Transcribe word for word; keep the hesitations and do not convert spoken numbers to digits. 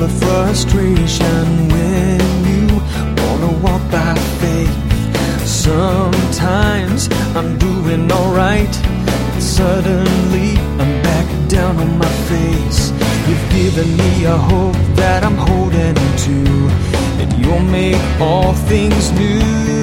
full of frustration when you wanna walk by faith. Sometimes I'm doing alright, suddenly I'm back down on my face. You've given me a hope that I'm holding to, and you'll make all things new.